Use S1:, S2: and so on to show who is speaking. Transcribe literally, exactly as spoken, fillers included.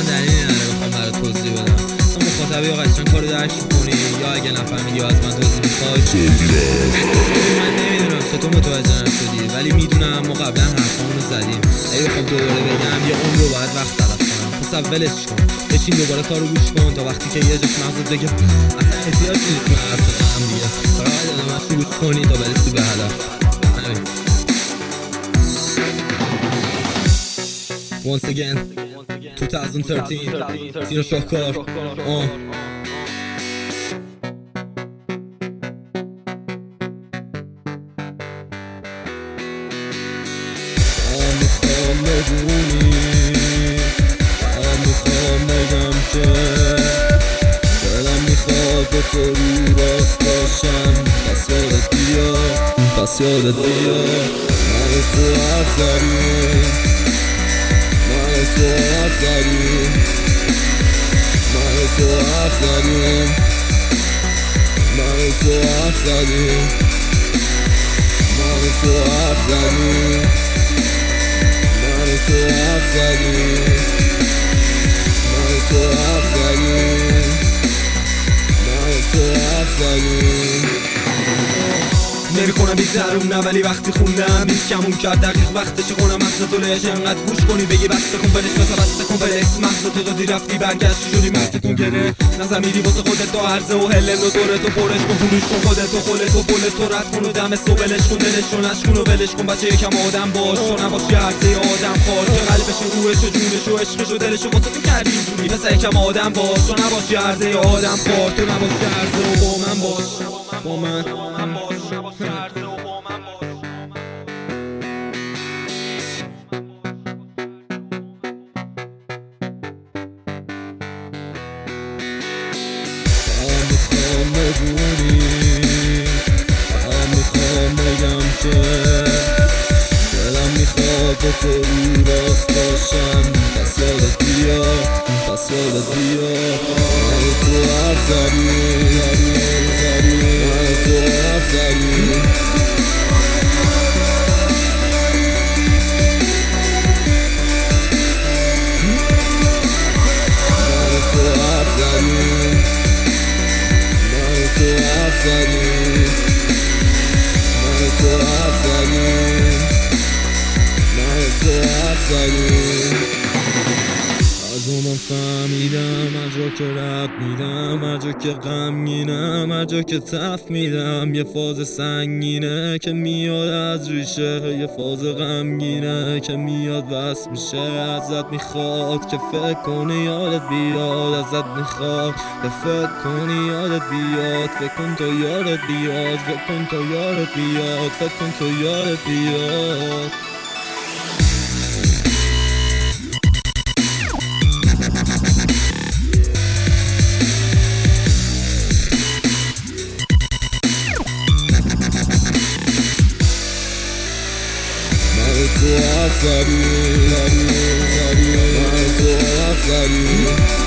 S1: دلیلی نداره بخوام برات توضیح بدم. تو مخاطبی یا قشنگ کارو درک کنی یا اگه نفهمیدی یا از من توضیح میخوای. من نمیدونم چطور متوجه نشدی ولی میدونم ما قبلا حرفامونو زدیم. اگه بخوام دوباره بگم یه عمر رو باید وقت تلف کنم. پس ولش کن بچین دوباره کارو گوش کن تا وقتی که یه جاش مغزت بگه اصلا احتیاج نیست من حرف بزنم دیگه. فقط ادامه‌اش رو گوش کنی تا برسی به هدف. Once again twenty thirteen Tino شاهکار آه میخوام بدونی میخوام بگم که دلم میخواد با تو رو راست باشم. پس یادت بیا پس یادت بیا من تو حرف زدیم من تو حرف زدیم من تو حرف زدیم من تو حرف زدیم من تو حرف زدیم من تو حرف زدیم من تو حرف زدیم من تو حرف زدیم.
S2: نمی‌کنم بی‌زرون نه ولی وقتی خوندم بیست کمون کرد دقیق وقتش خونم مغز تو لهش انقدر گوش کنی بگی بسته کن فلش بسا بسته کن فلکس مغز تو دادی رفتی برگشتی شدی مغزتون گره نزمیری واسه خودت تو عرضه و هلن و دوره تو پرش کن فروش کن خودت و خولت و پولت تو رد کن و دم سو ولش کن دلش رو نشکن و ولش کن بچه یکم آدم باش تو نباشی عرضه آدم خار که قلبش و روحش و جونش و عشقش و دلش و واسه تو کردی اینجوری پس یکم آدم باش تو نباشی عرضه آدم خار تو نباشی عرضه و با من باش با من باش نباشی عرضه و
S1: میخوام بدونی میخوام بگم که دلم میخواد با تو رو راست باشم. پس یادت بیا پس یادت بیا من تو حرف زدیم من تو حرف زدیم من تو حرف زدیم من تو حرف زدیم من تو حرف زدیم من تو حرف زدیم. از اون من فهمیدم هر جا که رب میدم هر جا که غمگینم هر جا که تف میدم یه فاز سنگینه که میاد از ریشه یه فاز غمگینه که میاد وصل میشه. ازت میخواد که فکر کنی یادت بیاد ازت میخواد که فکر کنی یادت بیاد فکر کن تو یادت بیاد فکر کن تو یادت بیاد فکر کن تو یادت بیاد. من تو حرف زدیم من تو حرف زدیم